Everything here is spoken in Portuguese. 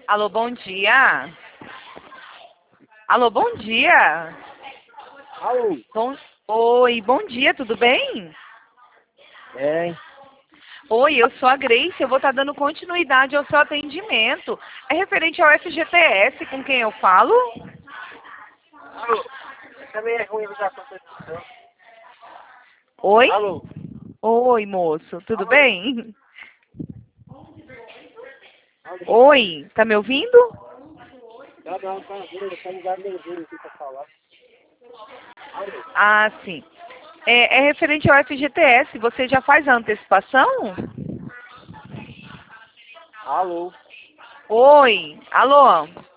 Alô, bom dia. Alô, bom dia. Alô? Oi, bom dia, tudo bem? É, Oi, eu sou a Grace, eu vou estar dando continuidade ao seu atendimento. É referente ao FGTS, com quem eu falo? alô? Também é ruim ligação com esse. Oi? Alô? Oi, moço, tudo Alô? bem? Alô? Oi, tá me ouvindo? Tá não, tá vendo, tá ligado nervoso aqui pra falar. Alô? Ah, sim. É referente ao FGTS, você já faz a antecipação? Alô? Oi, alô?